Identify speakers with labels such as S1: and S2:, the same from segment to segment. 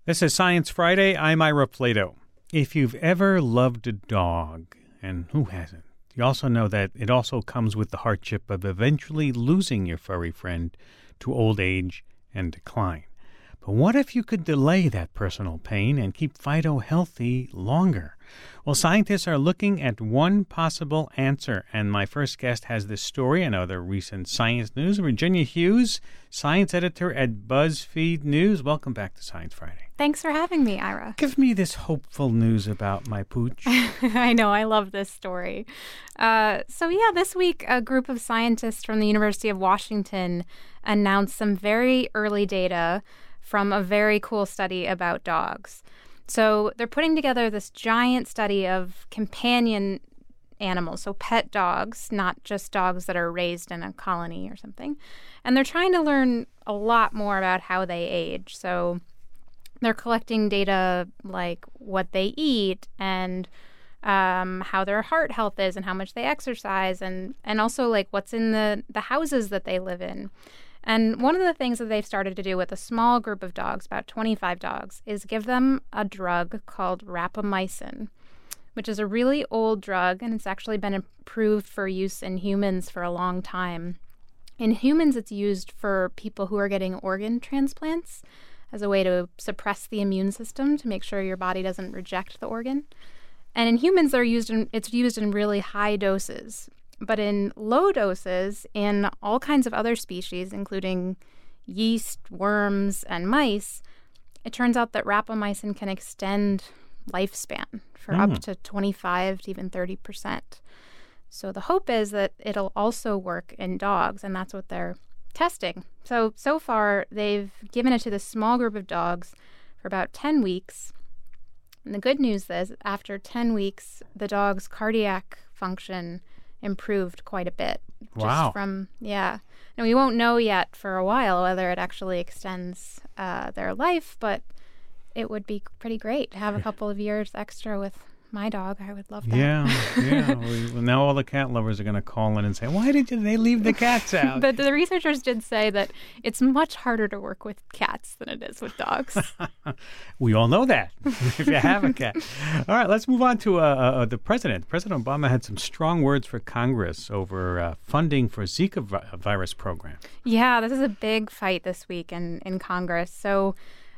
S1: This is Science Friday. I'm Ira Plato. If you've ever loved a dog, and who hasn't, you also know that it also comes with the hardship of eventually losing your furry friend to old age and decline. But what if you could delay that personal pain and keep Fido healthy longer? Well, scientists are looking at one possible answer, and my first guest has this story and other recent science news. Virginia Hughes, science editor at BuzzFeed News. Welcome back to Science Friday.
S2: Thanks for having me, Ira.
S1: Give me this hopeful news about my pooch.
S2: I know, I love this story. This week, a group of scientists from the University of Washington announced some very early data from a very cool study about dogs. So they're putting together this giant study of companion animals, so pet dogs, not just dogs that are raised in a colony or something. And they're trying to learn a lot more about how they age. So they're collecting data like what they eat and how their heart health is and how much they exercise and also like what's in the houses that they live in. And one of the things that they've started to do with a small group of dogs, about 25 dogs, is give them a drug called rapamycin, which is a really old drug, and it's actually been approved for use in humans for a long time. In humans, it's used for people who are getting organ transplants as a way to suppress the immune system to make sure your body doesn't reject the organ. And in humans, it's used in really high doses. But in low doses, in all kinds of other species, including yeast, worms, and mice, it turns out that rapamycin can extend lifespan for up to 25 to even 30%. So the hope is that it'll also work in dogs, and that's what they're testing. So far, they've given it to this small group of dogs for about 10 weeks. And the good news is, after 10 weeks, the dog's cardiac function improved quite a bit.
S1: Wow.
S2: And we won't know yet for a while whether it actually extends their life, but it would be pretty great to have a couple of years extra with my dog. I would love that.
S1: Yeah. Well, now all the cat lovers are going to call in and say, why did they leave the cats out?
S2: But the researchers did say that it's much harder to work with cats than it is with dogs.
S1: We all know that, if you have a cat. All right, let's move on to the president. President Obama had some strong words for Congress over funding for Zika virus program.
S2: Yeah, this is a big fight this week in Congress. So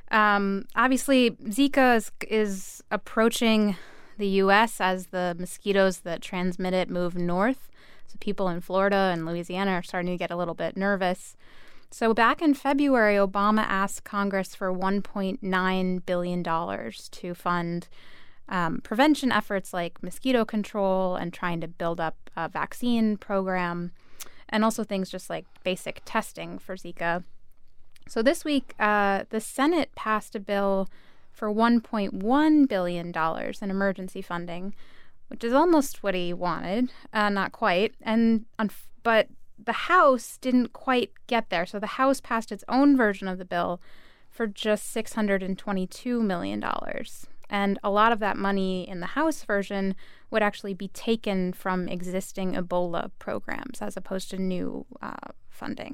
S2: obviously, Zika is approaching the U.S. as the mosquitoes that transmit it move north. So people in Florida and Louisiana are starting to get a little bit nervous. So back in February, Obama asked Congress for $1.9 billion to fund prevention efforts like mosquito control and trying to build up a vaccine program, and also things just like basic testing for Zika. So this week, the Senate passed a bill for $1.1 billion in emergency funding, which is almost what he wanted, not quite. But the House didn't quite get there. So the House passed its own version of the bill for just $622 million. And a lot of that money in the House version would actually be taken from existing Ebola programs as opposed to new funding.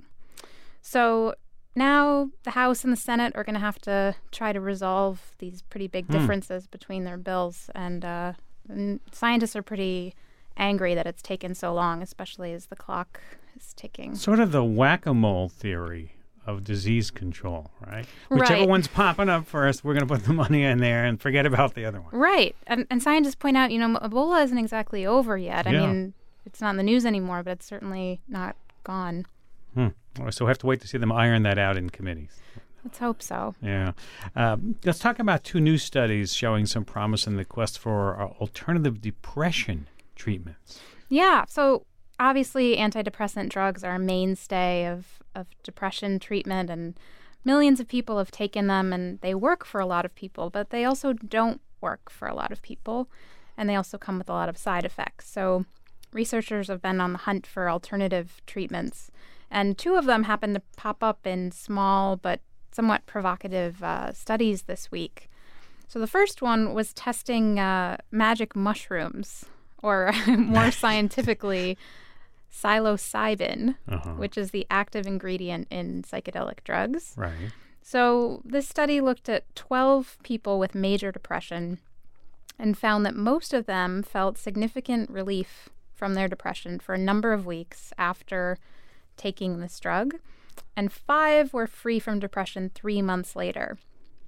S2: So now the House and the Senate are going to have to try to resolve these pretty big differences between their bills. And scientists are pretty angry that it's taken so long, especially as the clock is ticking.
S1: Sort of the whack-a-mole theory of disease control, right? Whichever one's popping up first, we're going to put the money in there and forget about the other one.
S2: Right. And scientists point out, Ebola isn't exactly over yet. I mean, it's not in the news anymore, but it's certainly not gone.
S1: So we have to wait to see them iron that out in committees.
S2: Let's hope so.
S1: Yeah. Let's talk about two new studies showing some promise in the quest for alternative depression treatments.
S2: Yeah. So obviously antidepressant drugs are a mainstay of depression treatment, and millions of people have taken them, and they work for a lot of people, but they also don't work for a lot of people, and they also come with a lot of side effects. So researchers have been on the hunt for alternative treatments, and two of them happen to pop up in small but somewhat provocative studies this week. So the first one was testing magic mushrooms, or more scientifically, psilocybin, which is the active ingredient in psychedelic drugs.
S1: Right.
S2: So this study looked at 12 people with major depression and found that most of them felt significant relief from their depression for a number of weeks after taking this drug, and 5 were free from depression 3 months later.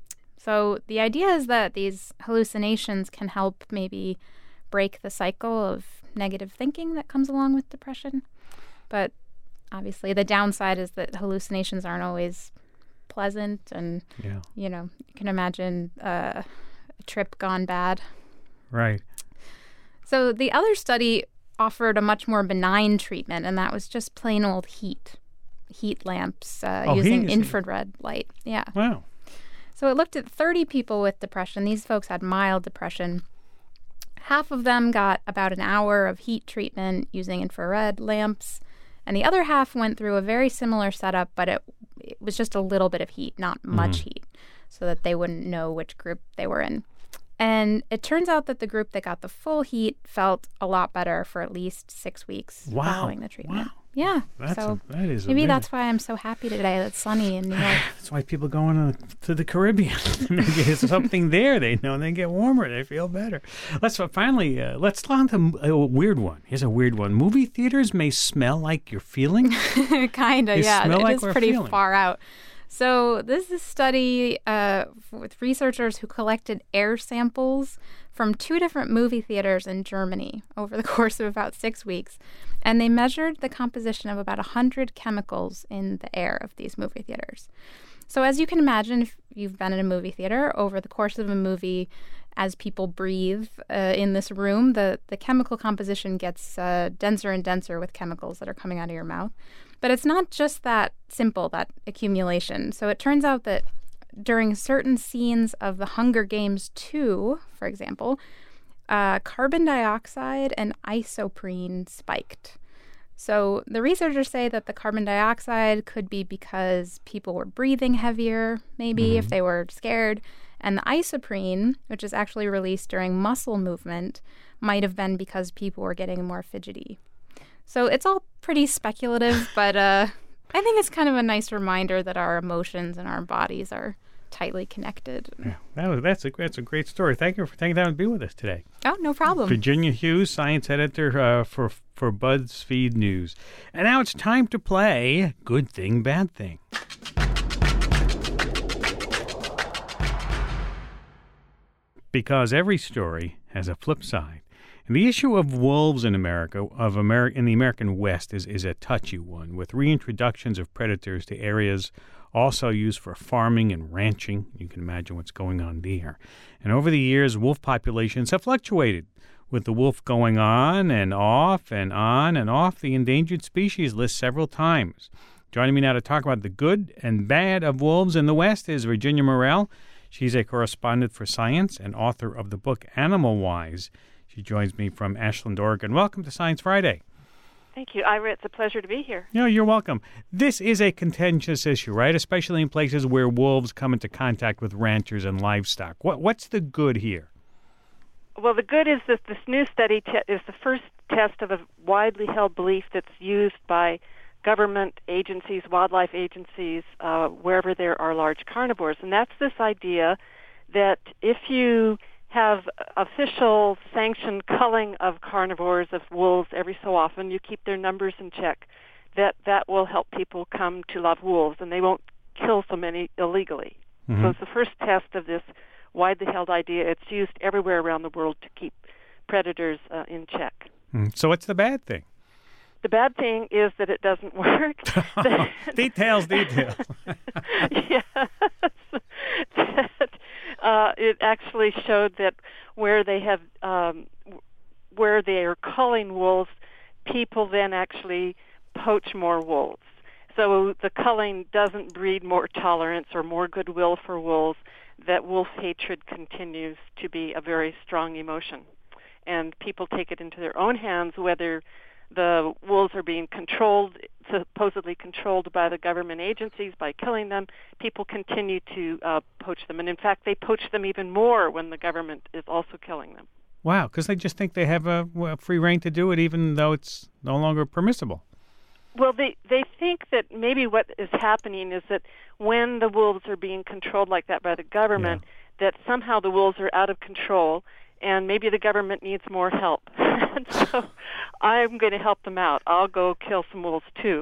S2: So the idea is that these hallucinations can help maybe break the cycle of negative thinking that comes along with depression. But obviously the downside is that hallucinations aren't always pleasant, and, you can imagine a trip gone bad.
S1: Right.
S2: So the other study offered a much more benign treatment, and that was just plain old heat lamps using infrared light. Yeah.
S1: Wow.
S2: So it looked at 30 people with depression. These folks had mild depression. Half of them got about an hour of heat treatment using infrared lamps, and the other half went through a very similar setup, but it was just a little bit of heat, not much heat, so that they wouldn't know which group they were in. And it turns out that the group that got the full heat felt a lot better for at least 6 weeks following the treatment.
S1: Wow.
S2: Yeah.
S1: That is
S2: maybe
S1: amazing.
S2: That's why I'm so happy today that it's sunny in New York.
S1: That's why people going to the Caribbean. Maybe there's something there they know, and they get warmer. They feel better. Let's on to a weird one. Here's a weird one. Movie theaters may smell like you're feeling.
S2: Kind of, yeah.
S1: Smell
S2: it
S1: like
S2: is
S1: we're
S2: pretty
S1: feeling.
S2: far out. So this is a study with researchers who collected air samples from 2 different movie theaters in Germany over the course of about 6 weeks. And they measured the composition of about 100 chemicals in the air of these movie theaters. So as you can imagine, if you've been in a movie theater, over the course of a movie, as people breathe in this room, the chemical composition gets denser and denser with chemicals that are coming out of your mouth. But it's not just that simple, that accumulation. So it turns out that during certain scenes of The Hunger Games 2, for example, carbon dioxide and isoprene spiked. So the researchers say that the carbon dioxide could be because people were breathing heavier, maybe if they were scared. And the isoprene, which is actually released during muscle movement, might have been because people were getting more fidgety. So it's all pretty speculative, but I think it's kind of a nice reminder that our emotions and our bodies are tightly connected.
S1: Yeah, that's a great story. Thank you for taking time to be with us today.
S2: Oh, no problem.
S1: Virginia Hughes, science editor for BuzzFeed News. And now it's time to play Good Thing, Bad Thing. Because every story has a flip side. And the issue of wolves in America, in the American West, is a touchy one, with reintroductions of predators to areas also used for farming and ranching. You can imagine what's going on there. And over the years, wolf populations have fluctuated, with the wolf going on and off and on and off the endangered species list several times. Joining me now to talk about the good and bad of wolves in the West is Virginia Morell. She's a correspondent for Science and author of the book Animal Wise. She joins me from Ashland, Oregon. Welcome to Science Friday.
S3: Thank you, Ira. It's a pleasure to be here.
S1: No, you're welcome. This is a contentious issue, right? Especially in places where wolves come into contact with ranchers and livestock. What's the good here?
S3: Well, the good is that this new study is the first test of a widely held belief that's used by government agencies, wildlife agencies, wherever there are large carnivores. And that's this idea that if you have official sanctioned culling of carnivores, of wolves, every so often, you keep their numbers in check, that will help people come to love wolves, and they won't kill so many illegally. Mm-hmm. So it's the first test of this widely held idea. It's used everywhere around the world to keep predators in check.
S1: So what's the bad thing?
S3: The bad thing is that it doesn't work.
S1: Details.
S3: Yes. It actually showed that where they are culling wolves, people then actually poach more wolves. So the culling doesn't breed more tolerance or more goodwill for wolves. That wolf hatred continues to be a very strong emotion. And people take it into their own hands whether the wolves are being supposedly controlled by the government agencies by killing them. People continue to poach them. And in fact, they poach them even more when the government is also killing them.
S1: Wow, because they just think they have a free rein to do it even though it's no longer permissible.
S3: Well, they think that maybe what is happening is that when the wolves are being controlled like that by the government, that somehow the wolves are out of control, and maybe the government needs more help. And so I'm going to help them out. I'll go kill some wolves too.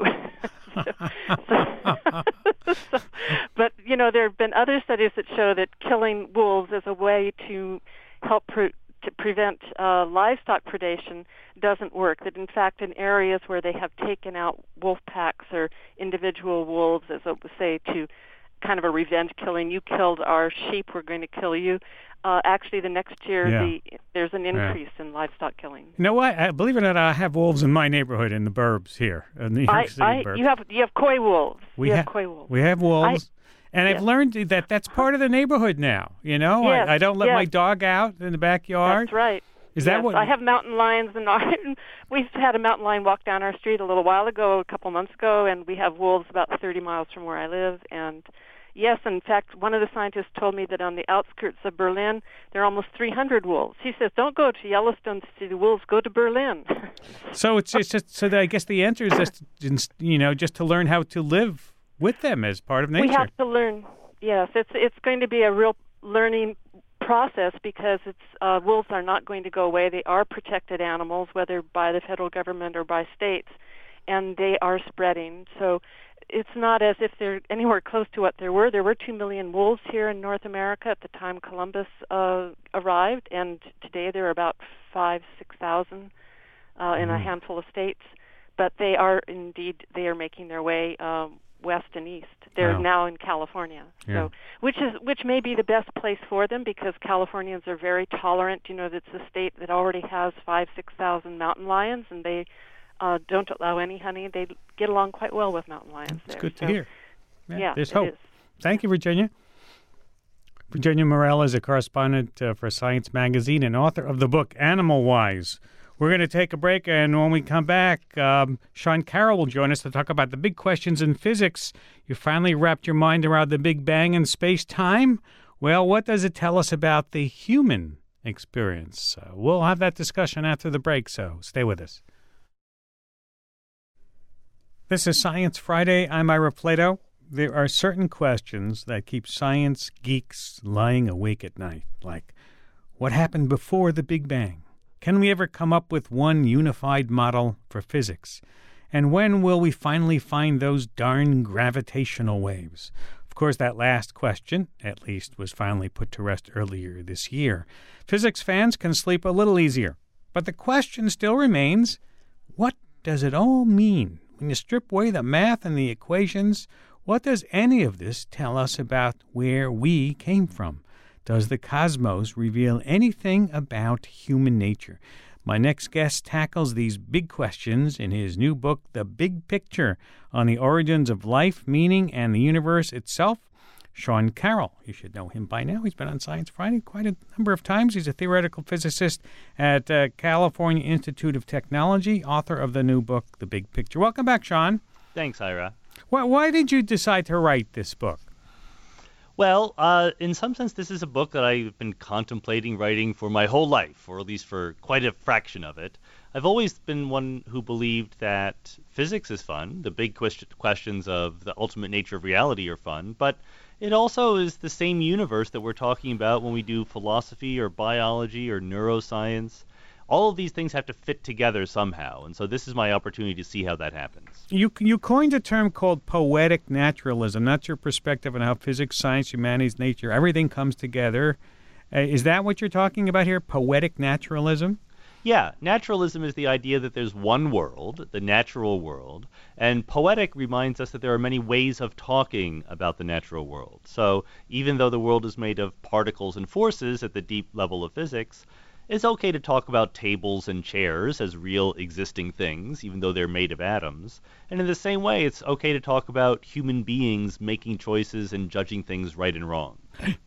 S3: But there have been other studies that show that killing wolves is a way to help to prevent livestock predation doesn't work. That in fact, in areas where they have taken out wolf packs or individual wolves, as I would say, to kind of a revenge killing, you killed our sheep, we're going to kill you. Actually, the next year, there's an increase in livestock killing.
S1: You know what? Believe it or not, I have wolves in my neighborhood in the burbs here, in New York City burbs.
S3: You have coy wolves.
S1: We have
S3: coy wolves.
S1: We have wolves. And I've learned that that's part of the neighborhood now.
S3: Yes,
S1: I don't let my dog out in the backyard.
S3: That's right.
S1: Is that what?
S3: I have mountain lions, and we've had a mountain lion walk down our street a little while ago, a couple months ago, and we have wolves about 30 miles from where I live. And yes, in fact, one of the scientists told me that on the outskirts of Berlin, there are almost 300 wolves. He says, don't go to Yellowstone to see the wolves, go to Berlin.
S1: So it's just so that I guess the answer is just to learn how to live with them as part of nature.
S3: We have to learn. Yes, it's going to be a real learning process because wolves are not going to go away. They are protected animals, whether by the federal government or by states, and they are spreading. So it's not as if they're anywhere close to what there were. There were 2 million wolves here in North America at the time Columbus arrived, and today there are about 6,000 in a handful of states. But they are making their way west and east. They're now in California, so which may be the best place for them because Californians are very tolerant. It's a state that already has 6,000 mountain lions, and they don't allow any hunting. They get along quite well with mountain lions.
S1: It's good to hear.
S3: Yeah,
S1: there's hope. Thank you, Virginia. Virginia Morell is a correspondent for Science Magazine and author of the book Animal Wise. We're going to take a break, and when we come back, Sean Carroll will join us to talk about the big questions in physics. You finally wrapped your mind around the Big Bang and space-time? Well, what does it tell us about the human experience? We'll have that discussion after the break, so stay with us. This is Science Friday. I'm Ira Plato. There are certain questions that keep science geeks lying awake at night, like what happened before the Big Bang? Can we ever come up with one unified model for physics? And when will we finally find those darn gravitational waves? Of course, that last question, at least, was finally put to rest earlier this year. Physics fans can sleep a little easier. But the question still remains, what does it all mean? When you strip away the math and the equations, what does any of this tell us about where we came from? Does the cosmos reveal anything about human nature? My next guest tackles these big questions in his new book, The Big Picture, on the origins of life, meaning, and the universe itself. Sean Carroll. You should know him by now. He's been on Science Friday quite a number of times. He's a theoretical physicist at California Institute of Technology, author of the new book, The Big Picture. Welcome back, Sean.
S4: Thanks, Ira.
S1: Why did you decide to write this book?
S4: Well, in some sense, this is a book that I've been contemplating writing for my whole life, or at least for quite a fraction of it. I've always been one who believed that physics is fun. The big questions of the ultimate nature of reality are fun, but it also is the same universe that we're talking about when we do philosophy or biology or neuroscience. All of these things have to fit together somehow, and so this is my opportunity to see how that happens.
S1: You coined a term called poetic naturalism. That's your perspective on how physics, science, humanities, nature, everything comes together. Is that what you're talking about here, poetic naturalism?
S4: Yeah, naturalism is the idea that there's one world, the natural world, and poetic reminds us that there are many ways of talking about the natural world. So even though the world is made of particles and forces at the deep level of physics, it's okay to talk about tables and chairs as real existing things, even though they're made of atoms. And in the same way, it's okay to talk about human beings making choices and judging things right and wrong.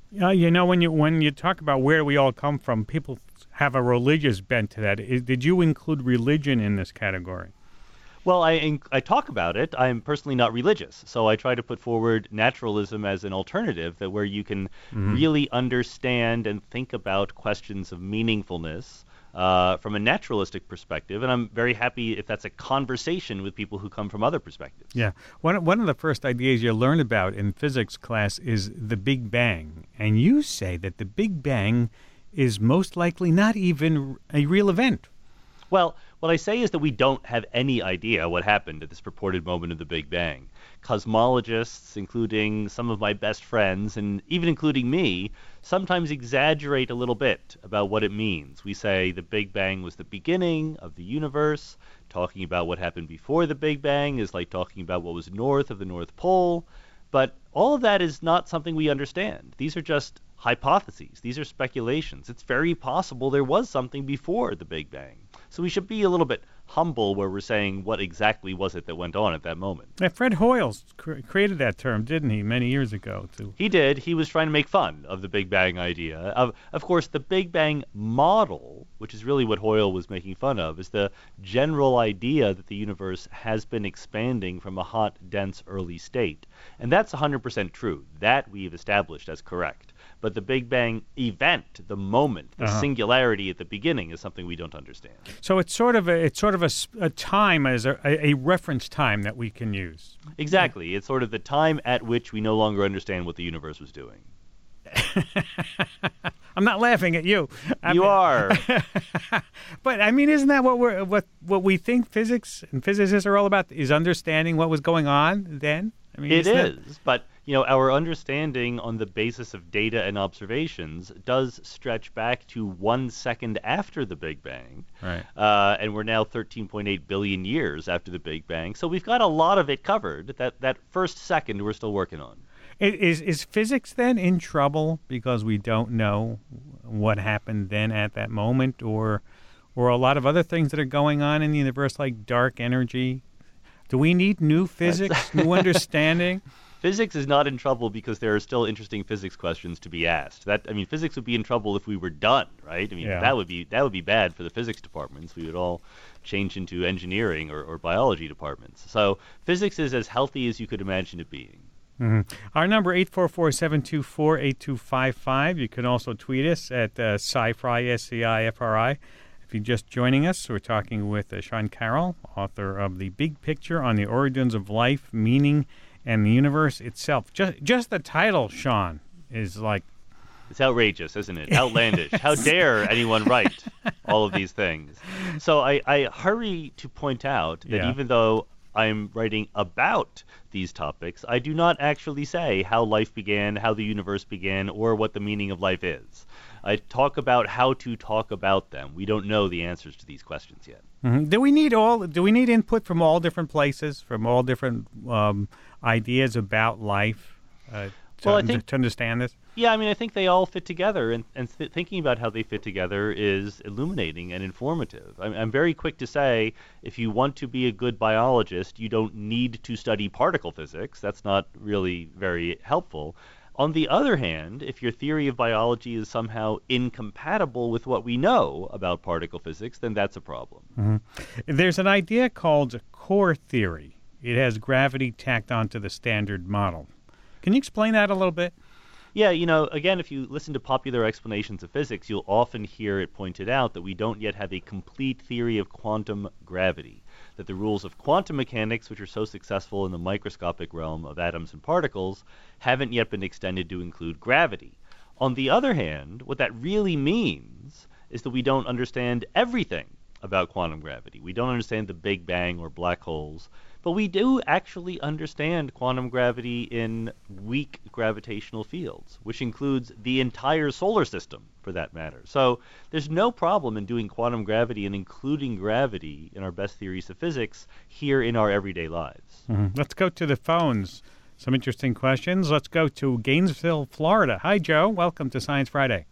S1: When you talk about where we all come from, people have a religious bent to that. Did you include religion in this category?
S4: Well, I talk about it. I'm personally not religious, so I try to put forward naturalism as an alternative where you can really understand and think about questions of meaningfulness from a naturalistic perspective, and I'm very happy if that's a conversation with people who come from other perspectives.
S1: Yeah. One of the first ideas you learn about in physics class is the Big Bang. And you say that the Big Bang is most likely not even a real event.
S4: Well, what I say is that we don't have any idea what happened at this purported moment of the Big Bang. Cosmologists, including some of my best friends, and even including me, sometimes exaggerate a little bit about what it means. We say the Big Bang was the beginning of the universe. Talking about what happened before the Big Bang is like talking about what was north of the North Pole. But all of that is not something we understand. These are just hypotheses. These are speculations. It's very possible there was something before the Big Bang. So we should be a little bit humble where we're saying what exactly was it that went on at that moment.
S1: Yeah, Fred Hoyle created that term, didn't he, many years ago, too?
S4: He did. He was trying to make fun of the Big Bang idea. Of course, the Big Bang model, which is really what Hoyle was making fun of, is the general idea that the universe has been expanding from a hot, dense early state. And that's 100% true. That we've established as correct. But the Big Bang event, the moment, the singularity at the beginning is something we don't understand.
S1: So it's sort of a time as a reference time that we can use.
S4: Exactly. It's sort of the time at which we no longer understand what the universe was doing.
S1: I'm not laughing at you.
S4: You are.
S1: But I mean, isn't that what we think physics and physicists are all about? Is understanding what was going on then? I mean,
S4: it is, but our understanding on the basis of data and observations does stretch back to 1 second after the Big Bang.
S1: Right.
S4: And we're now 13.8 billion years after the Big Bang. So we've got a lot of it covered. That first second we're still working on.
S1: Is physics then in trouble because we don't know what happened then at that moment, or a lot of other things that are going on in the universe like dark energy? Do we need new physics, new understanding?
S4: Physics is not in trouble because there are still interesting physics questions to be asked. Physics would be in trouble if we were done, right? That would be bad for the physics departments. We would all change into engineering or biology departments. So physics is as healthy as you could imagine it being.
S1: Mm-hmm. Our number 844-724-8255. You can also tweet us at SciFri, SCIFRI. If you're just joining us, we're talking with Sean Carroll, author of The Big Picture on the Origins of Life, Meaning, and the Universe Itself. Just the title, Sean, is like...
S4: It's outrageous, isn't it? Outlandish. How dare anyone write all of these things? So I hurry to point out that even though I'm writing about these topics, I do not actually say how life began, how the universe began, or what the meaning of life is. I talk about how to talk about them. We don't know the answers to these questions yet.
S1: Mm-hmm. Do we need input from all different places, from all different ideas about life to understand this?
S4: Yeah, I think they all fit together, and thinking about how they fit together is illuminating and informative. I'm very quick to say, if you want to be a good biologist, you don't need to study particle physics. That's not really very helpful. On the other hand, if your theory of biology is somehow incompatible with what we know about particle physics, then that's a problem.
S1: Mm-hmm. There's an idea called core theory. It has gravity tacked onto the standard model. Can you explain that a little bit?
S4: Yeah, again, if you listen to popular explanations of physics, you'll often hear it pointed out that we don't yet have a complete theory of quantum gravity, that the rules of quantum mechanics, which are so successful in the microscopic realm of atoms and particles, haven't yet been extended to include gravity. On the other hand, what that really means is that we don't understand everything about quantum gravity. We don't understand the Big Bang or black holes. But we do actually understand quantum gravity in weak gravitational fields, which includes the entire solar system, for that matter. So there's no problem in doing quantum gravity and including gravity in our best theories of physics here in our everyday lives.
S1: Mm-hmm. Let's go to the phones. Some interesting questions. Let's go to Gainesville, Florida. Hi, Joe. Welcome to Science Friday.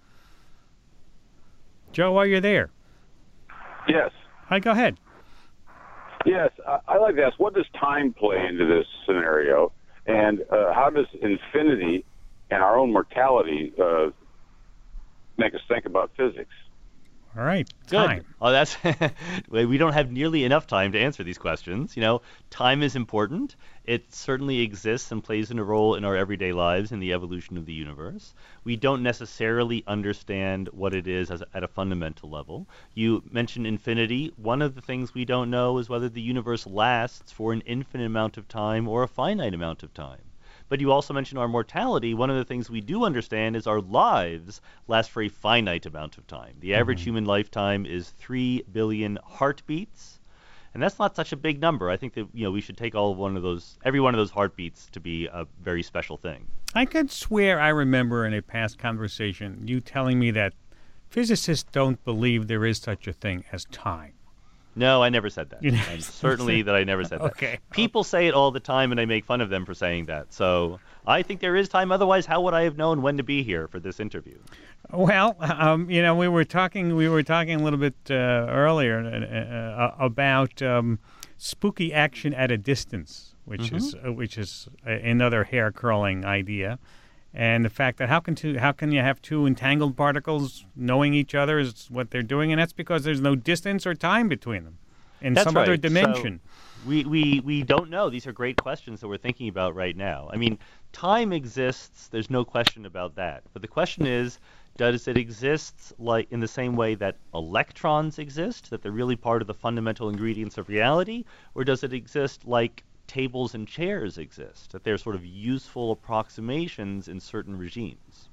S1: Joe, are you there?
S5: Yes.
S1: Hi, go ahead.
S5: Yes, I'd like to ask, what does time play into this scenario, and how does infinity and our own mortality make us think about physics?
S1: All right,
S4: Good.
S1: time.
S4: Oh, that's we don't have nearly enough time to answer these questions. Time is important. It certainly exists and plays a role in our everyday lives in the evolution of the universe. We don't necessarily understand what it is at a fundamental level. You mentioned infinity. One of the things we don't know is whether the universe lasts for an infinite amount of time or a finite amount of time. But you also mentioned our mortality. One of the things we do understand is our lives last for a finite amount of time. The average human lifetime is 3 billion heartbeats, and that's not such a big number. I think that we should take every one of those heartbeats to be a very special thing.
S1: I could swear I remember in a past conversation you telling me that physicists don't believe there is such a thing as time.
S4: No, I never said that. And certainly that I never said that.
S1: Okay.
S4: People say it all the time, and I make fun of them for saying that. So I think there is time. Otherwise, how would I have known when to be here for this interview?
S1: Well, we were talking a little bit earlier about spooky action at a distance, which is another hair curling idea. And the fact that how can you have two entangled particles knowing each other is what they're doing, and that's because there's no distance or time between them in
S4: That's
S1: some
S4: right.
S1: other dimension.
S4: So we don't know. These are great questions that we're thinking about right now. I mean, time exists. There's no question about that. But the question is, does it exist like in the same way that electrons exist, that they're really part of the fundamental ingredients of reality, or does it exist like tables and chairs exist, that they're sort of useful approximations in certain regimes?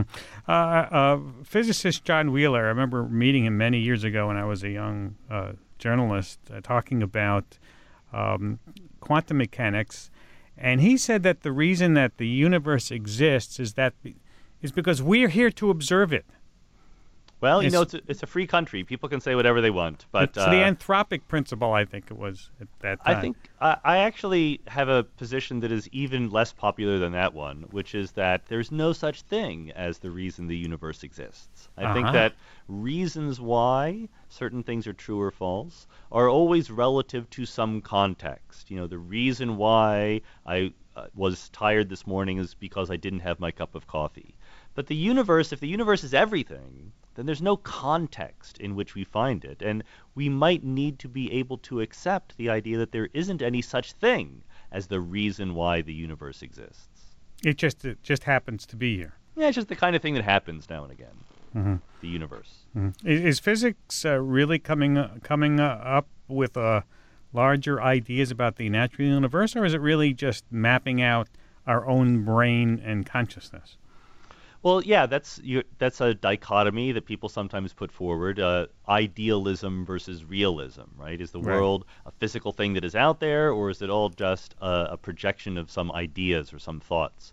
S1: Physicist John Wheeler, I remember meeting him many years ago when I was a young journalist, talking about quantum mechanics, and he said that the reason that the universe exists is because we're here to observe it.
S4: Well, it's a free country. People can say whatever they want, but
S1: it's the anthropic principle, I think it was at that time.
S4: I think I actually have a position that is even less popular than that one, which is that there's no such thing as the reason the universe exists. I think that reasons why certain things are true or false are always relative to some context. The reason why I was tired this morning is because I didn't have my cup of coffee. But if the universe is everything, then there's no context in which we find it. And we might need to be able to accept the idea that there isn't any such thing as the reason why the universe exists.
S1: It just happens to be here.
S4: Yeah, it's just the kind of thing that happens now and again. The universe.
S1: Is physics really coming up with larger ideas about the natural universe, or is it really just mapping out our own brain and consciousness?
S4: Well, yeah, that's a dichotomy that people sometimes put forward, idealism versus realism, right? Is the world a physical thing that is out there, or is it all just a projection of some ideas or some thoughts?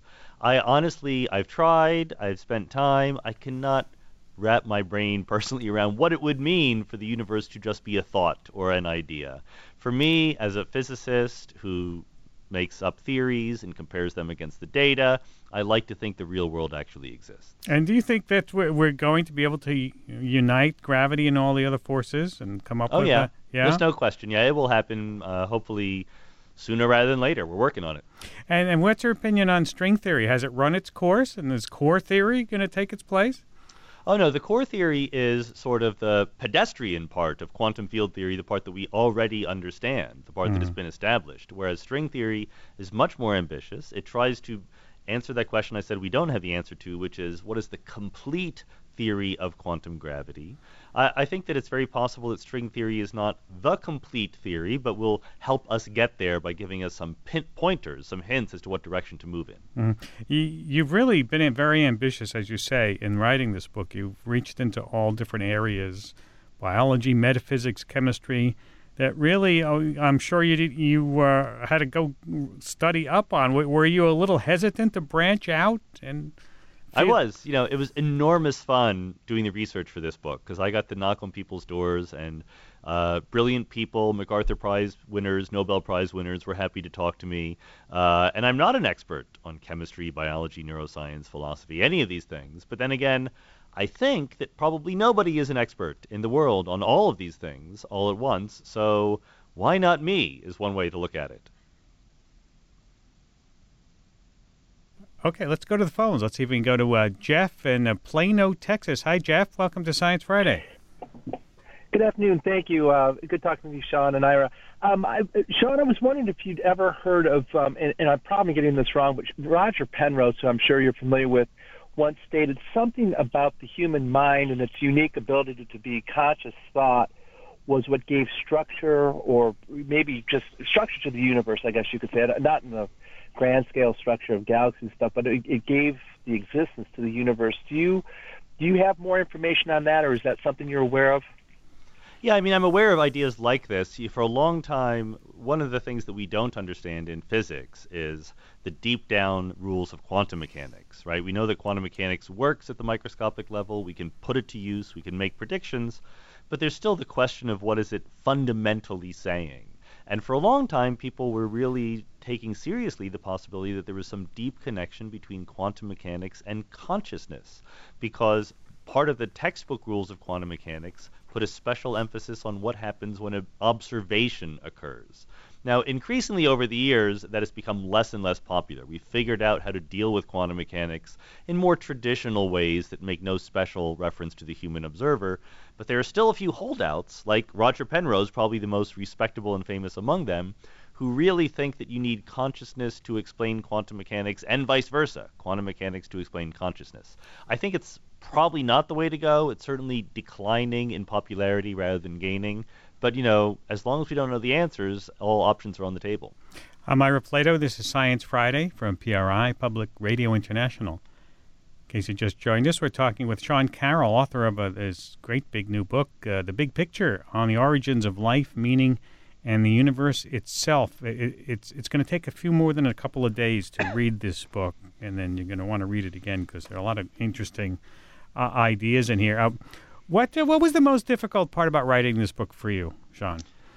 S4: I've tried, I've spent time, I cannot wrap my brain personally around what it would mean for the universe to just be a thought or an idea. For me, as a physicist who makes up theories and compares them against the data, I like to think the real world actually exists.
S1: And do you think that we're going to be able to unite gravity and all the other forces and come up with that? Yeah,
S4: there's no question. Yeah, it will happen hopefully sooner rather than later. We're working on it.
S1: And what's your opinion on string theory? Has it run its course, and is core theory going to take its place?
S4: Oh, no, the core theory is sort of the pedestrian part of quantum field theory, the part that we already understand, the part that has been established, whereas string theory is much more ambitious. It tries to answer that question I said we don't have the answer to, which is what is the complete theory of quantum gravity? I think that it's very possible that string theory is not the complete theory, but will help us get there by giving us some pointers, some hints as to what direction to move in.
S1: You've really been very ambitious, as you say, in writing this book. You've reached into all different areas, biology, metaphysics, chemistry, that really I'm sure you had to go study up on. Were you a little hesitant to branch out?
S4: I was. It was enormous fun doing the research for this book because I got to knock on people's doors, and brilliant people, MacArthur Prize winners, Nobel Prize winners were happy to talk to me. And I'm not an expert on chemistry, biology, neuroscience, philosophy, any of these things. But then again, I think that probably nobody is an expert in the world on all of these things all at once. So why not me is one way to look at it.
S1: Okay, let's go to the phones. Let's see if we can go to Jeff in Plano, Texas. Hi, Jeff. Welcome to Science Friday.
S6: Good afternoon. Thank you. Good talking with you, Sean and Ira. Sean, I was wondering if you'd ever heard of, and I'm probably getting this wrong, but Roger Penrose, who I'm sure you're familiar with, once stated something about the human mind and its unique ability to be conscious thought was what gave structure, or maybe just structure to the universe, I guess you could say. Not in the grand scale structure of galaxies and stuff, but it gave the existence to the universe. Do you have more information on that, or is that something you're aware of?
S4: Yeah, I mean, I'm aware of ideas like this. For a long time, one of the things that we don't understand in physics is the deep down rules of quantum mechanics, right? We know that quantum mechanics works at the microscopic level. We can put it to use. We can make predictions. But there's still the question of what is it fundamentally saying? And for a long time, people were really taking seriously the possibility that there was some deep connection between quantum mechanics and consciousness, because part of the textbook rules of quantum mechanics put a special emphasis on what happens when an observation occurs. Now, increasingly over the years, that has become less and less popular. We've figured out how to deal with quantum mechanics in more traditional ways that make no special reference to the human observer, but there are still a few holdouts, like Roger Penrose, probably the most respectable and famous among them, who really think that you need consciousness to explain quantum mechanics and vice versa, quantum mechanics to explain consciousness. I think it's probably not the way to go. It's certainly declining in popularity rather than gaining. But, as long as we don't know the answers, all options are on the table.
S1: I'm Ira Flatow. This is Science Friday from PRI, Public Radio International. In case you just joined us, we're talking with Sean Carroll, author of this great big new book, The Big Picture, on the origins of life, meaning, and the universe itself. It's going to take a few more than a couple of days to read this book, and then you're going to want to read it again because there are a lot of interesting ideas in here. What was the most difficult part about writing this book for you, Sean?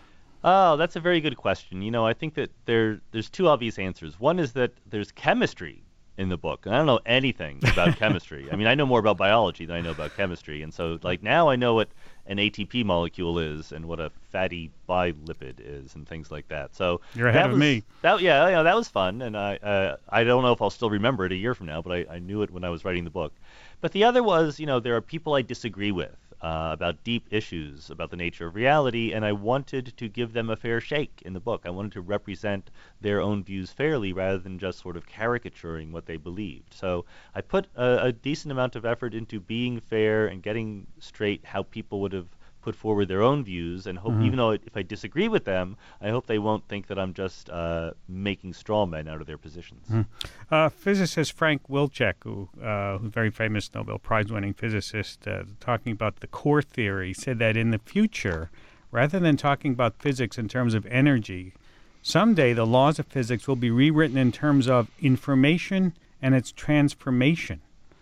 S4: Oh, that's a very good question. I think that there's two obvious answers. One is that there's chemistry in the book, and I don't know anything about chemistry. I mean, I know more about biology than I know about chemistry, and so now I know what an ATP molecule is and what a fatty bilipid is and things like that. So
S1: you're ahead of me.
S4: That was fun, and I don't know if I'll still remember it a year from now, but I knew it when I was writing the book. But the other was, there are people I disagree with about deep issues about the nature of reality, and I wanted to give them a fair shake in the book. I wanted to represent their own views fairly rather than just sort of caricaturing what they believed. So I put a decent amount of effort into being fair and getting straight how people would have put forward their own views, and hope, even though if I disagree with them, I hope they won't think that I'm just making straw men out of their positions.
S1: Physicist Frank Wilczek, who's a very famous Nobel Prize-winning physicist, talking about the core theory, said that in the future, rather than talking about physics in terms of energy, someday the laws of physics will be rewritten in terms of information and its transformation.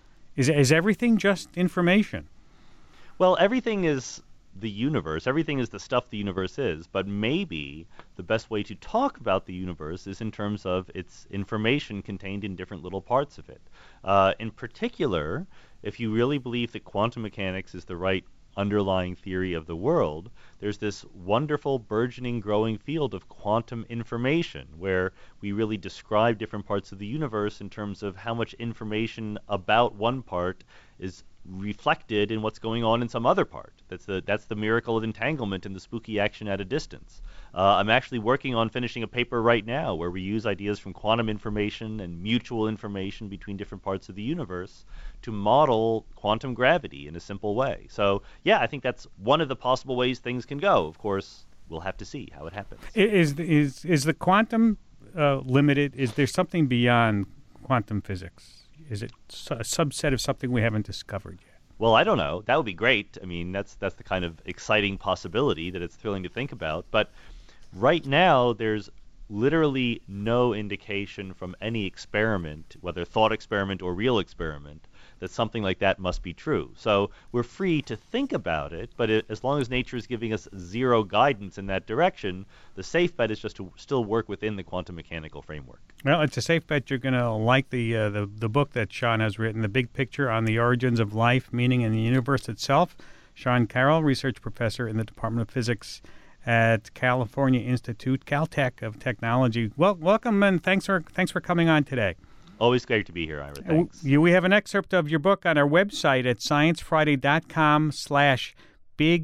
S1: Is everything just information?
S4: Well, everything is the universe. Everything is the stuff the universe is, but maybe the best way to talk about the universe is in terms of its information contained in different little parts of it. In particular, if you really believe that quantum mechanics is the right underlying theory of the world, there's this wonderful burgeoning growing field of quantum information where we really describe different parts of the universe in terms of how much information about one part is reflected in what's going on in some other part. That's the miracle of entanglement and the spooky action at a distance. I'm actually working on finishing a paper right now where we use ideas from quantum information and mutual information between different parts of the universe to model quantum gravity in a simple way. So, yeah, I think that's one of the possible ways things can go. Of course, we'll have to see how it happens.
S1: Is the quantum limited? Is there something beyond quantum physics? Is it a subset of something we haven't discovered yet?
S4: Well, I don't know. That would be great. I mean, that's the kind of exciting possibility that it's thrilling to think about. But right now, there's literally no indication from any experiment, whether thought experiment or real experiment, that something like that must be true. So we're free to think about it, but as long as nature is giving us zero guidance in that direction, the safe bet is just to still work within the quantum mechanical framework.
S1: Well, it's a safe bet you're going to like the book that Sean has written, The Big Picture on the Origins of Life, Meaning, and the Universe Itself. Sean Carroll, research professor in the Department of Physics at California Institute, Caltech of Technology. Well, welcome, and thanks for coming on today.
S4: Always great to be here, Ira. Thanks.
S1: We have an excerpt of your book on our website at sciencefriday.com/bigpicture.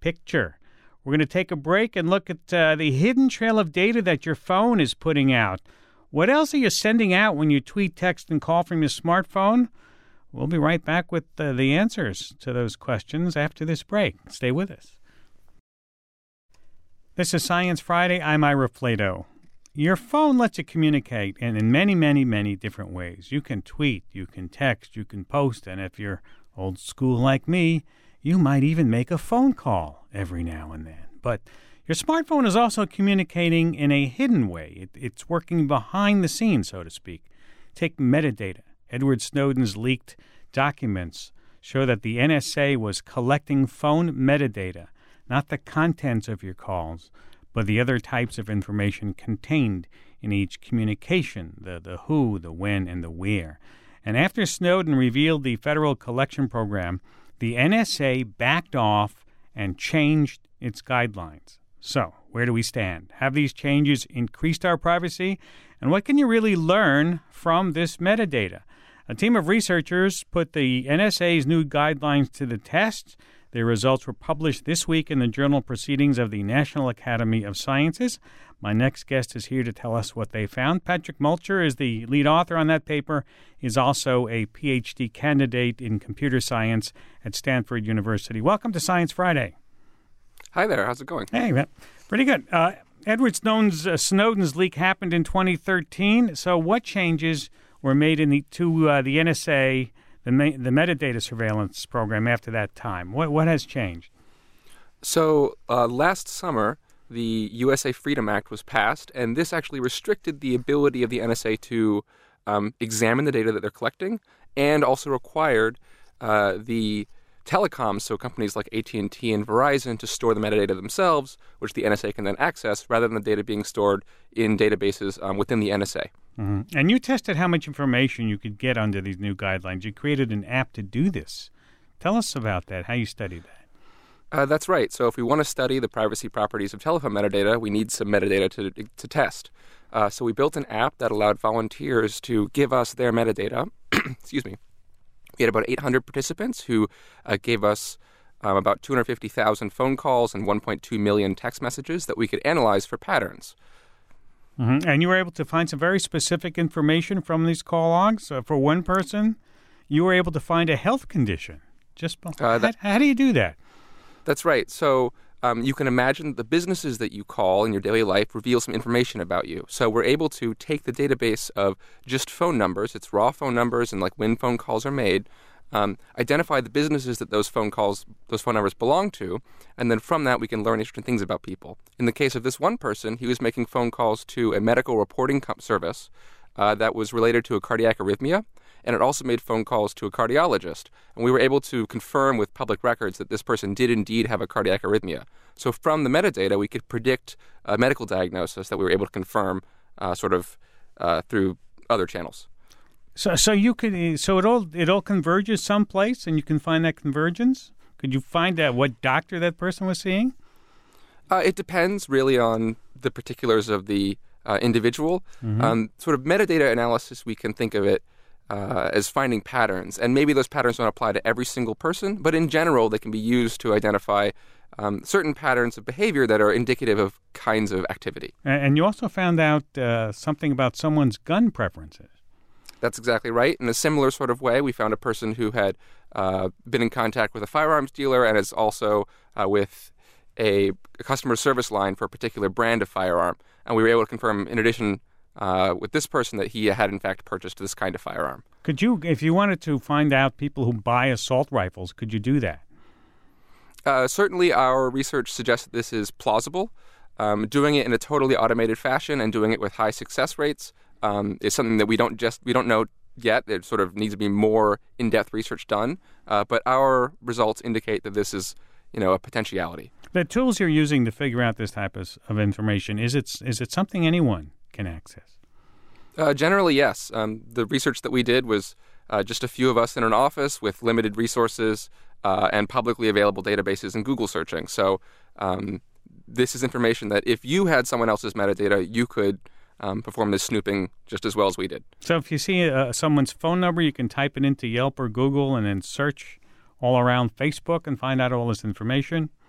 S1: picture. We're going to take a break and look at the hidden trail of data that your phone is putting out. What else are you sending out when you tweet, text, and call from your smartphone? We'll be right back with the answers to those questions after this break. Stay with us. This is Science Friday. I'm Ira Flatow. Your phone lets you communicate in many, many, many different ways. You can tweet, you can text, you can post, and if you're old school like me, you might even make a phone call every now and then. But your smartphone is also communicating in a hidden way. It's working behind the scenes, so to speak. Take metadata. Edward Snowden's leaked documents show that the NSA was collecting phone metadata, not the contents of your calls, but the other types of information contained in each communication, the who, the when, and the where. And after Snowden revealed the federal collection program, the NSA backed off and changed its guidelines. So, where do we stand? Have these changes increased our privacy? And what can you really learn from this metadata? A team of researchers put the NSA's new guidelines to the test. Their results were published this week in the journal Proceedings of the National Academy of Sciences. My next guest is here to tell us what they found. Patrick Mulcher is the lead author on that paper. He's also a PhD candidate in computer science at Stanford University. Welcome to Science Friday.
S7: Hi there. How's it going?
S1: Hey, man. Pretty good. Edward Snowden's leak happened in 2013. So what changes were made to the NSA, the metadata surveillance program after that time? What has changed?
S7: So last summer, the USA Freedom Act was passed, and this actually restricted the ability of the NSA to examine the data that they're collecting, and also required the telecoms, so companies like AT&T and Verizon, to store the metadata themselves, which the NSA can then access, rather than the data being stored in databases within the NSA.
S1: Mm-hmm. And you tested how much information you could get under these new guidelines. You created an app to do this. Tell us about that, how you studied that.
S7: That's right. So if we want to study the privacy properties of telephone metadata, we need some metadata to test. So we built an app that allowed volunteers to give us their metadata. Excuse me. We had about 800 participants who gave us about 250,000 phone calls and 1.2 million text messages that we could analyze for patterns.
S1: Mm-hmm. And you were able to find some very specific information from these call logs. For one person, you were able to find a health condition. How do you do that?
S7: That's right. So you can imagine the businesses that you call in your daily life reveal some information about you. So we're able to take the database of just phone numbers, it's raw phone numbers and like when phone calls are made, identify the businesses that those phone numbers belong to, and then from that we can learn interesting things about people. In the case of this one person, he was making phone calls to a medical reporting service that was related to a cardiac arrhythmia, and it also made phone calls to a cardiologist. And we were able to confirm with public records that this person did indeed have a cardiac arrhythmia. So from the metadata, we could predict a medical diagnosis that we were able to confirm through other channels.
S1: So it all converges someplace, and you can find that convergence? Could you find out what doctor that person was seeing?
S7: It depends really on the particulars of the individual. Mm-hmm. Sort of metadata analysis, we can think of it as finding patterns. And maybe those patterns don't apply to every single person, but in general, they can be used to identify certain patterns of behavior that are indicative of kinds of activity.
S1: And you also found out something about someone's gun preferences.
S7: That's exactly right. In a similar sort of way, we found a person who had been in contact with a firearms dealer and is also with a customer service line for a particular brand of firearm. And we were able to confirm, in addition, with this person, that he had in fact purchased this kind of firearm.
S1: Could you, if you wanted to find out people who buy assault rifles, could you do that?
S7: Certainly, our research suggests that this is plausible. Doing it in a totally automated fashion and doing it with high success rates is something that we don't know yet. It sort of needs to be more in-depth research done. But our results indicate that this is, a potentiality.
S1: The tools you're using to figure out this type of information, is it something anyone can access?
S7: Generally, yes. The research that we did was just a few of us in an office with limited resources and publicly available databases and Google searching. So this is information that if you had someone else's metadata, you could perform this snooping just as well as we did.
S1: So if you see someone's phone number, you can type it into Yelp or Google and then search all around Facebook and find out all this information?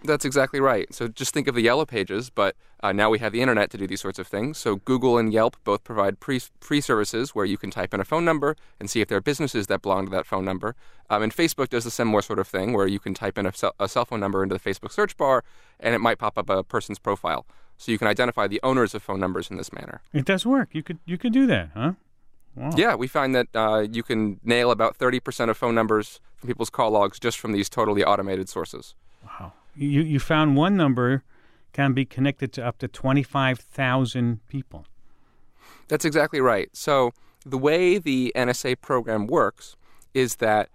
S7: That's exactly right. So just think of the Yellow Pages, but now we have the internet to do these sorts of things. So Google and Yelp both provide free services where you can type in a phone number and see if there are businesses that belong to that phone number. And Facebook does a similar sort of thing where you can type in a cell phone number into the Facebook search bar and it might pop up a person's profile. So you can identify the owners of phone numbers in this manner.
S1: It does work. You could do that, huh? Wow.
S7: Yeah, we find that you can nail about 30% of phone numbers from people's call logs just from these totally automated sources.
S1: Wow. You found one number can be connected to up to 25,000 people.
S7: That's exactly right. So the way the NSA program works is that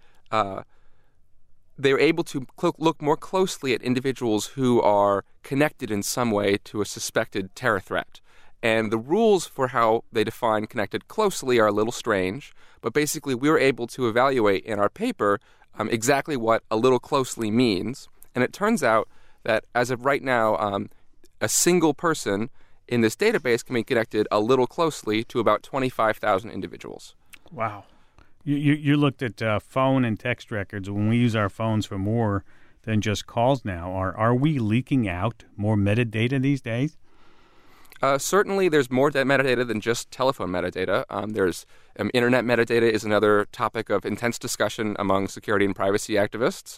S7: they're able to look more closely at individuals who are connected in some way to a suspected terror threat. And the rules for how they define connected closely are a little strange, but basically we were able to evaluate in our paper exactly what a little closely means. And it turns out that as of right now, a single person in this database can be connected a little closely to about 25,000 individuals.
S1: Wow. You looked at phone and text records. When we use our phones for more than just calls now, are we leaking out more metadata these days?
S7: Certainly, there's more metadata than just telephone metadata. There's internet metadata is another topic of intense discussion among security and privacy activists.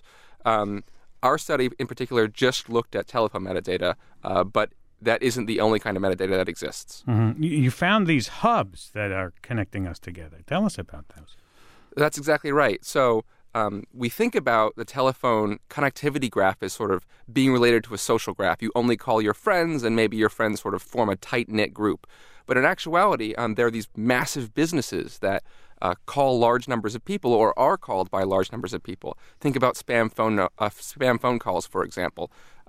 S7: Our study, in particular, just looked at telephone metadata, but that isn't the only kind of metadata that exists.
S1: Mm-hmm. You found these hubs that are connecting us together. Tell us about those.
S7: That's exactly right. So we think about the telephone connectivity graph as sort of being related to a social graph. You only call your friends, and maybe your friends sort of form a tight-knit group. But in actuality, there are these massive businesses that call large numbers of people or are called by large numbers of people. Think about spam phone calls, for example.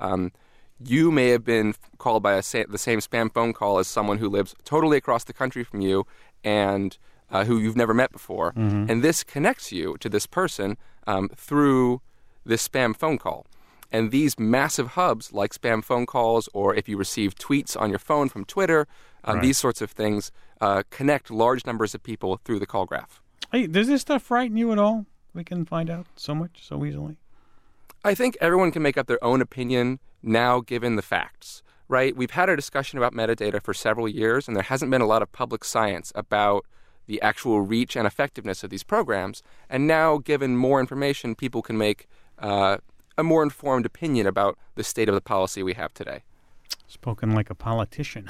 S7: You may have been called by the same spam phone call as someone who lives totally across the country from you and who you've never met before. Mm-hmm. And this connects you to this person through this spam phone call. And these massive hubs, like spam phone calls, or if you receive tweets on your phone from Twitter, right. These sorts of things connect large numbers of people through the call graph.
S1: Hey, does this stuff frighten you at all? We can find out so easily.
S7: I think everyone can make up their own opinion now, given the facts, right? We've had a discussion about metadata for several years, and there hasn't been a lot of public science about the actual reach and effectiveness of these programs. And now, given more information, people can make a more informed opinion about the state of the policy we have today.
S1: Spoken like a politician.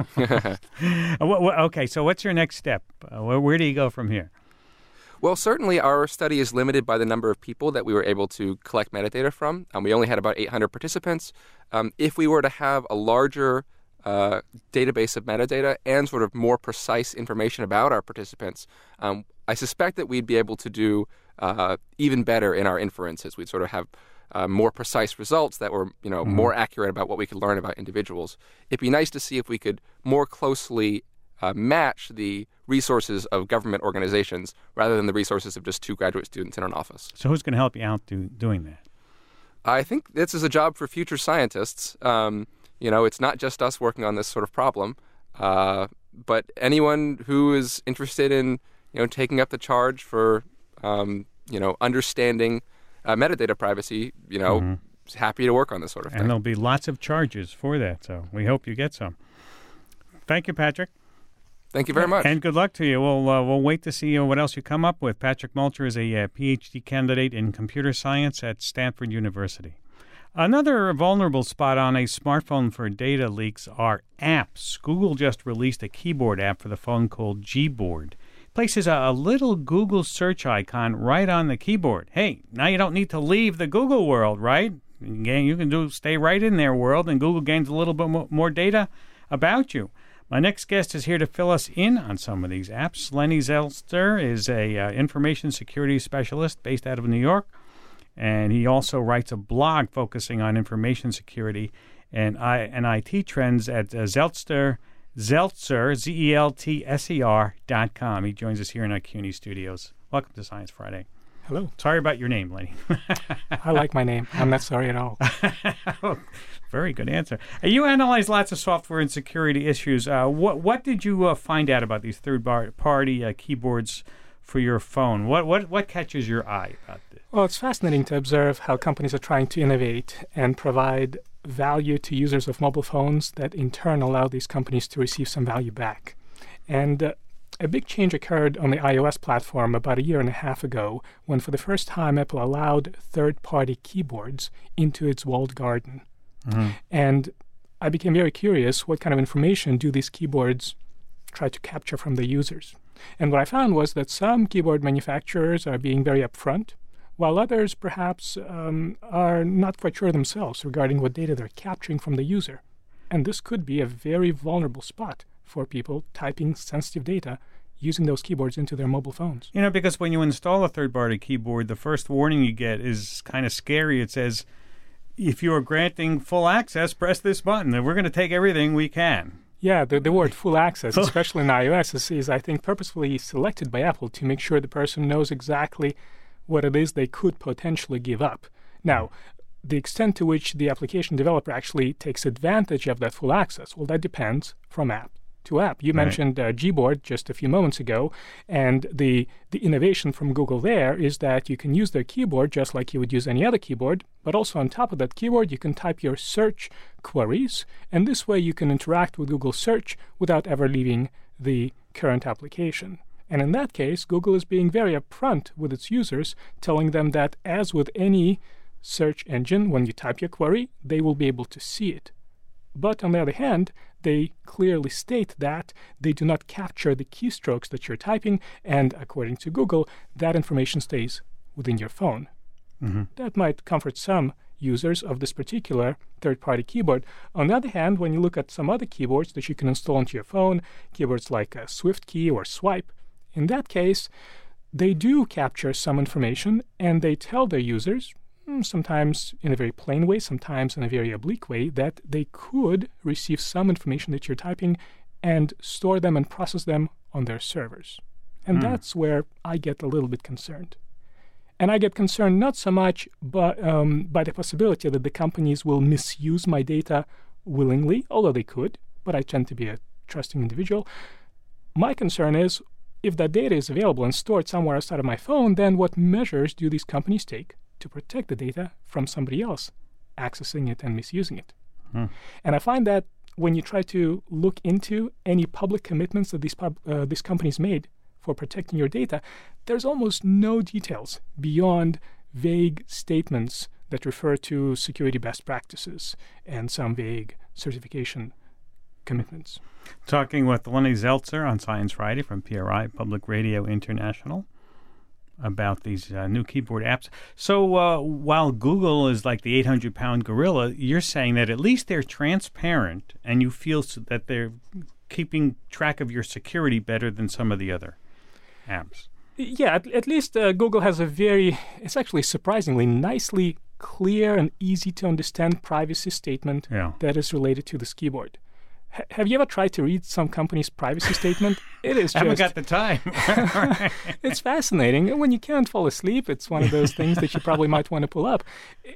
S1: Okay, so what's your next step? Where do you go from here?
S7: Well, certainly our study is limited by the number of people that we were able to collect metadata from. We only had about 800 participants. If we were to have a larger database of metadata and sort of more precise information about our participants, I suspect that we'd be able to do even better in our inferences. We'd sort of have more precise results that were, more accurate about what we could learn about individuals. It'd be nice to see if we could more closely match the resources of government organizations rather than the resources of just two graduate students in an office.
S1: So who's going to help you out doing that?
S7: I think this is a job for future scientists. It's not just us working on this sort of problem, but anyone who is interested in, taking up the charge for, understanding metadata privacy, is happy to work on this sort of thing.
S1: And there'll be lots of charges for that, so we hope you get some. Thank you, Patrick.
S7: Thank you very much.
S1: And good luck to you. We'll wait to see what else you come up with. Patrick Mulcher is a PhD candidate in computer science at Stanford University. Another vulnerable spot on a smartphone for data leaks are apps. Google just released a keyboard app for the phone called Gboard. It places a little Google search icon right on the keyboard. Hey, now you don't need to leave the Google world, right? You can stay right in their world, and Google gains a little bit more data about you. My next guest is here to fill us in on some of these apps. Lenny Zeltser is a information security specialist based out of New York, and he also writes a blog focusing on information security and IT trends at Zeltser, ZELTSER.com. He joins us here in our CUNY studios. Welcome to Science Friday.
S8: Hello.
S1: Sorry about your name, Lenny.
S8: I like my name. I'm not sorry at all.
S1: Very good answer. You analyze lots of software and security issues. What did you find out about these third-party keyboards for your phone? What catches your eye about this?
S8: Well, it's fascinating to observe how companies are trying to innovate and provide value to users of mobile phones that in turn allow these companies to receive some value back. And a big change occurred on the iOS platform about a year and a half ago when for the first time Apple allowed third-party keyboards into its walled garden. Mm-hmm. And I became very curious, what kind of information do these keyboards try to capture from the users? And what I found was that some keyboard manufacturers are being very upfront, while others perhaps are not quite sure themselves regarding what data they're capturing from the user. And this could be a very vulnerable spot for people typing sensitive data using those keyboards into their mobile phones.
S1: You know, because when you install a third-party keyboard, the first warning you get is kind of scary. It says, if you are granting full access, press this button, and we're going to take everything we can.
S8: Yeah, the word full access, especially in iOS, is, I think, purposefully selected by Apple to make sure the person knows exactly what it is they could potentially give up. Now, the extent to which the application developer actually takes advantage of that full access, well, that depends from app to app. You mentioned Gboard just a few moments ago, and the innovation from Google there is that you can use their keyboard just like you would use any other keyboard, but also on top of that keyboard you can type your search queries, and this way you can interact with Google Search without ever leaving the current application. And in that case, Google is being very upfront with its users, telling them that as with any search engine, when you type your query, they will be able to see it. But on the other hand, they clearly state that they do not capture the keystrokes that you're typing, and according to Google, that information stays within your phone. Mm-hmm. That might comfort some users of this particular third-party keyboard. On the other hand, when you look at some other keyboards that you can install onto your phone, keyboards like SwiftKey or Swipe, in that case, they do capture some information, and they tell their users, sometimes in a very plain way, sometimes in a very oblique way, that they could receive some information that you're typing and store them and process them on their servers. And that's where I get a little bit concerned. And I get concerned not so much by the possibility that the companies will misuse my data willingly, although they could, but I tend to be a trusting individual. My concern is, if that data is available and stored somewhere outside of my phone, then what measures do these companies take to protect the data from somebody else accessing it and misusing it? And I find that when you try to look into any public commitments that these companies made for protecting your data, there's almost no details beyond vague statements that refer to security best practices and some vague certification commitments.
S1: Talking with Lenny Zeltser on Science Friday from PRI, Public Radio International, about these new keyboard apps. So while Google is like the 800-pound gorilla, you're saying that at least they're transparent and you feel that they're keeping track of your security better than some of the other apps.
S8: Yeah, at least Google has it's actually surprisingly nicely clear and easy to understand privacy statement that is related to this keyboard. Have you ever tried to read some company's privacy statement? It is just...
S1: I haven't got the time.
S8: It's fascinating. When you can't fall asleep, it's one of those things that you probably might want to pull up.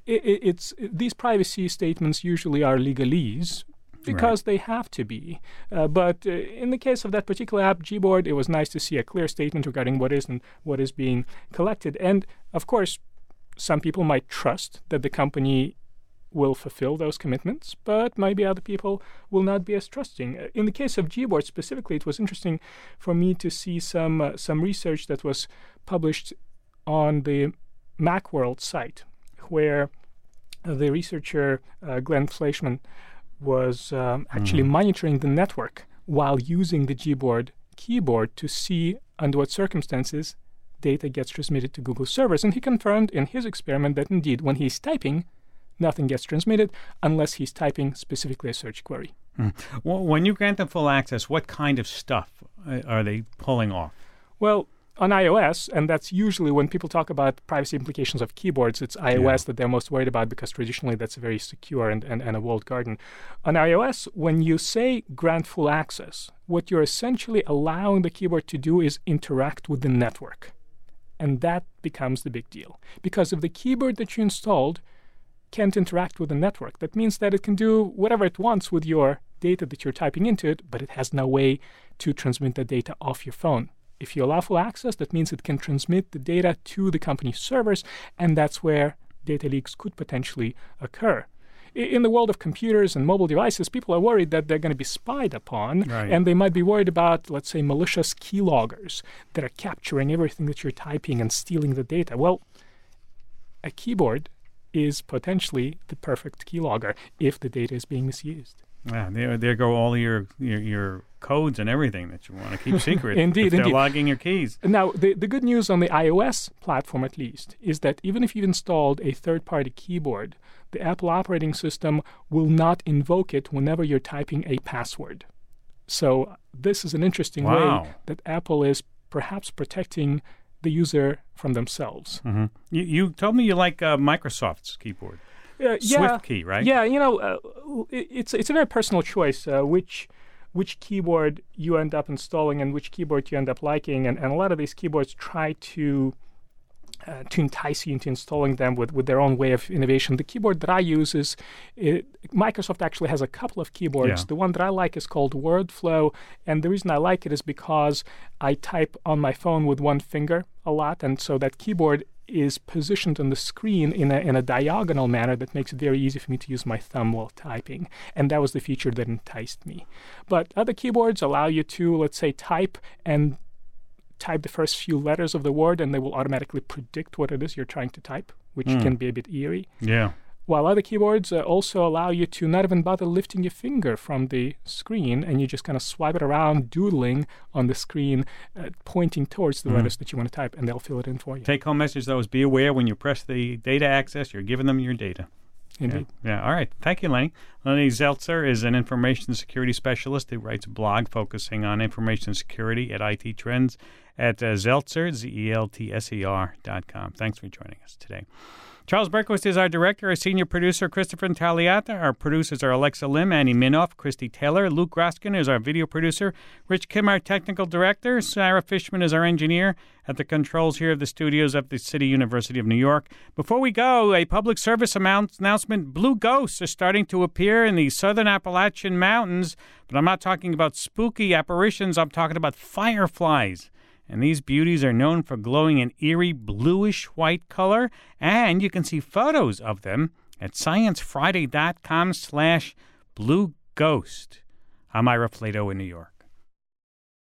S8: These privacy statements usually are legalese because they have to be. But in the case of that particular app, Gboard, it was nice to see a clear statement regarding what is and what is being collected. And, of course, some people might trust that the company will fulfill those commitments, but maybe other people will not be as trusting. In the case of Gboard specifically, it was interesting for me to see some research that was published on the Macworld site, where the researcher Glenn Fleischman was actually monitoring the network while using the Gboard keyboard to see under what circumstances data gets transmitted to Google servers. And he confirmed in his experiment that indeed, when he's typing, nothing gets transmitted unless he's typing specifically a search query.
S1: Well, when you grant them full access, what kind of stuff are they pulling off?
S8: Well, on iOS, and that's usually when people talk about privacy implications of keyboards, it's iOS that they're most worried about because traditionally that's a very secure and a walled garden. On iOS, when you say grant full access, what you're essentially allowing the keyboard to do is interact with the network. And that becomes the big deal. Because if the keyboard that you installed can't interact with the network, that means that it can do whatever it wants with your data that you're typing into it, but it has no way to transmit the data off your phone If you allow full access, that means it can transmit the data to the company's servers, and that's where data leaks could potentially occur. In the world of computers and mobile devices, people are worried that they're going to be spied upon,
S1: Right.
S8: and they might be worried about, let's say, malicious keyloggers that are capturing everything that you're typing and stealing the data. Well, a keyboard is potentially the perfect keylogger if the data is being misused.
S1: Yeah, there go all your codes and everything that you want to keep secret.
S8: Indeed,
S1: if they're
S8: indeed.
S1: logging your keys.
S8: Now, the good news on the iOS platform, at least, is that even if you've installed a third-party keyboard, the Apple operating system will not invoke it whenever you're typing a password. So this is an interesting
S1: Wow.
S8: way that Apple is perhaps protecting the user from themselves.
S1: Mm-hmm. You told me you like Microsoft's keyboard.
S8: Yeah,
S1: SwiftKey, right?
S8: Yeah, it's a very personal choice which keyboard you end up installing and which keyboard you end up liking, and a lot of these keyboards try to entice you into installing them with their own way of innovation. The keyboard that I use is Microsoft actually has a couple of keyboards.
S1: Yeah.
S8: The one that I like is called WordFlow, and the reason I like it is because I type on my phone with one finger a lot, and so that keyboard is positioned on the screen in a diagonal manner that makes it very easy for me to use my thumb while typing. And that was the feature that enticed me. But other keyboards allow you to, let's say, type the first few letters of the word, and they will automatically predict what it is you're trying to type, which can be a bit eerie.
S1: Yeah.
S8: While other keyboards also allow you to not even bother lifting your finger from the screen, and you just kind of swipe it around, doodling on the screen, pointing towards the letters that you want to type, and they'll fill it in for you.
S1: Take-home message, though, is be aware when you press the data access, you're giving them your data.
S8: Indeed.
S1: Yeah. All right. Thank you, Lenny. Lenny Zeltser is an information security specialist who writes a blog focusing on information security at IT Trends at Zeltser, ZELTSER.com. Thanks for joining us today. Charles Berquist is our director. Our senior producer, Christopher Intagliata. Our producers are Alexa Lim, Annie Minoff, Christy Taylor. Luke Groskin is our video producer. Rich Kim, our technical director. Sarah Fishman is our engineer at the controls here of the studios of the City University of New York. Before we go, a public service announcement. Blue ghosts are starting to appear in the southern Appalachian Mountains, but I'm not talking about spooky apparitions. I'm talking about fireflies. And these beauties are known for glowing an eerie bluish-white color, and you can see photos of them at sciencefriday.com/blueghost. I'm Ira Flato in New York.